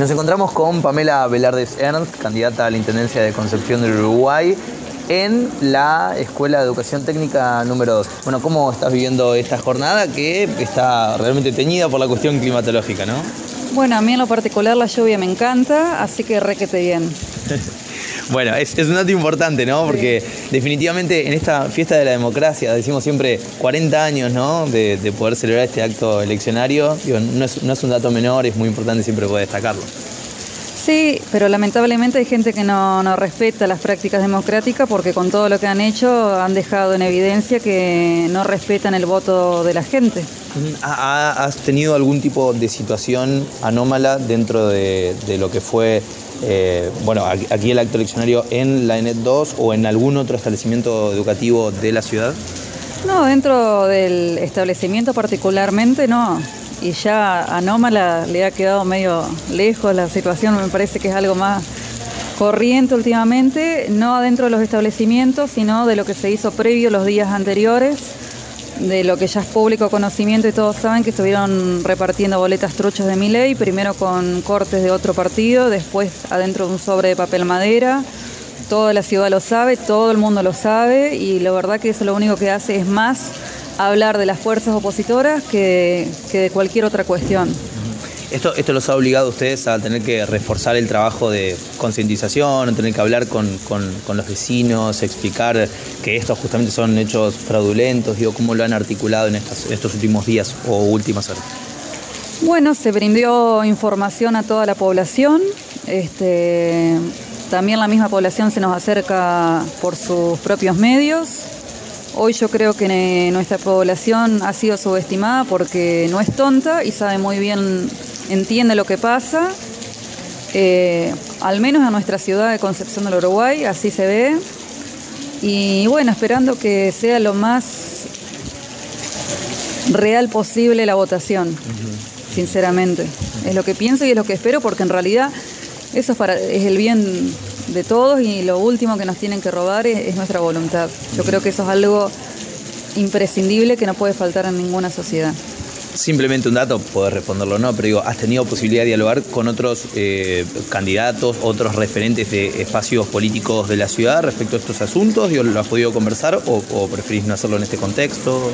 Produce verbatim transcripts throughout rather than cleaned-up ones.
Nos encontramos con Pamela Velardes Ernst, candidata a la Intendencia de Concepción del Uruguay, en la Escuela de Educación Técnica número dos. Bueno, ¿cómo estás viviendo esta jornada que está realmente teñida por la cuestión climatológica, no? Bueno, a mí en lo particular la lluvia me encanta, así que requete bien. Bueno, es, es un dato importante, ¿no? Porque sí, definitivamente en esta fiesta de la democracia, decimos siempre cuarenta años, ¿no? De, de poder celebrar este acto eleccionario. Digo, no es, no es un dato menor, es muy importante siempre poder destacarlo. Sí, pero lamentablemente hay gente que no, no respeta las prácticas democráticas porque con todo lo que han hecho han dejado en evidencia que no respetan el voto de la gente. ¿Has tenido algún tipo de situación anómala dentro de, de lo que fue, eh, bueno, aquí el acto eleccionario en la ENET dos o en algún otro establecimiento educativo de la ciudad? No, dentro del establecimiento particularmente no. Y ya anómala le ha quedado medio lejos la situación, me parece que es algo más corriente últimamente, no adentro de los establecimientos, sino de lo que se hizo previo los días anteriores, de lo que ya es público conocimiento y todos saben que estuvieron repartiendo boletas truchas de Milei, primero con cortes de otro partido, después adentro de un sobre de papel madera. Toda la ciudad lo sabe, todo el mundo lo sabe y la verdad que eso lo único que hace es más hablar de las fuerzas opositoras que, que de cualquier otra cuestión. Esto, esto los ha obligado a ustedes a tener que reforzar el trabajo de concientización, tener que hablar con, con, con los vecinos, explicar que estos justamente son hechos fraudulentos. Digo, ¿cómo lo han articulado en estos, estos últimos días o últimas horas? Bueno, se brindó información a toda la población. Este, también la misma población se nos acerca por sus propios medios. Hoy yo creo que nuestra población ha sido subestimada porque no es tonta y sabe muy bien, entiende lo que pasa. Eh, al menos en nuestra ciudad de Concepción del Uruguay, así se ve. Y bueno, esperando que sea lo más real posible la votación, uh-huh. sinceramente. Es lo que pienso y es lo que espero porque en realidad eso es, para, es el bien de todos y lo último que nos tienen que robar es, es nuestra voluntad. Yo creo que eso es algo imprescindible que no puede faltar en ninguna sociedad. Simplemente un dato, podés responderlo o no, pero digo, ¿has tenido posibilidad de dialogar con otros eh, candidatos, otros referentes de espacios políticos de la ciudad respecto a estos asuntos? Digo, ¿lo has podido conversar o, o preferís no hacerlo en este contexto?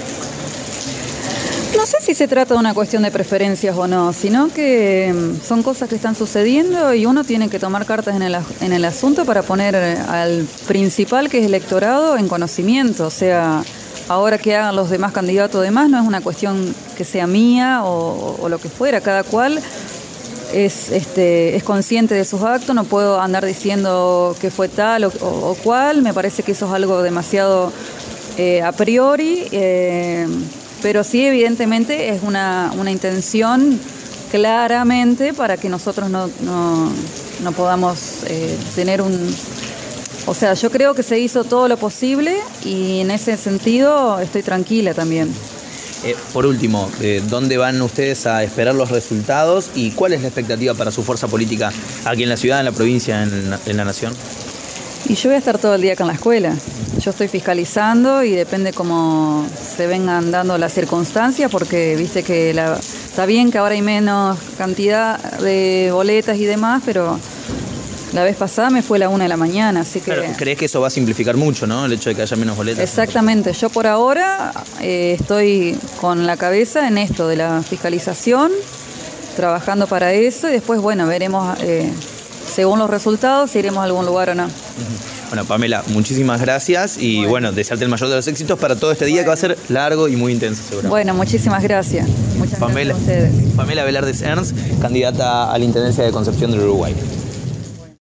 No sé si se trata de una cuestión de preferencias o no, sino que son cosas que están sucediendo y uno tiene que tomar cartas en el, en el asunto para poner al principal, que es el electorado, en conocimiento. O sea, ahora que hagan los demás candidatos demás no es una cuestión que sea mía o, o lo que fuera, cada cual es, este, es consciente de sus actos, no puedo andar diciendo que fue tal o, o, o cual, me parece que eso es algo demasiado eh, a priori. Eh, Pero sí, evidentemente, es una, una intención claramente para que nosotros no, no, no podamos eh, tener un... O sea, yo creo que se hizo todo lo posible y en ese sentido estoy tranquila también. Eh, por último, eh, ¿dónde van ustedes a esperar los resultados y cuál es la expectativa para su fuerza política aquí en la ciudad, en la provincia, en, en la nación? Y yo voy a estar todo el día acá en la escuela. Yo estoy fiscalizando y depende cómo se vengan dando las circunstancias, porque viste que la, está bien que ahora hay menos cantidad de boletas y demás, pero la vez pasada me fue a la una de la mañana, así que... Claro, ¿crees que eso va a simplificar mucho, no? El hecho de que haya menos boletas. Exactamente. Yo por ahora eh, estoy con la cabeza en esto de la fiscalización, trabajando para eso y después, bueno, veremos... Eh, según los resultados, si iremos a algún lugar o no. Bueno, Pamela, muchísimas gracias y bueno, bueno desearte el mayor de los éxitos para todo este día, bueno, que va a ser largo y muy intenso, seguro. Bueno, muchísimas gracias. Muchas Pamela, gracias a ustedes. Pamela Velardes Ernst, candidata a la Intendencia de Concepción del Uruguay.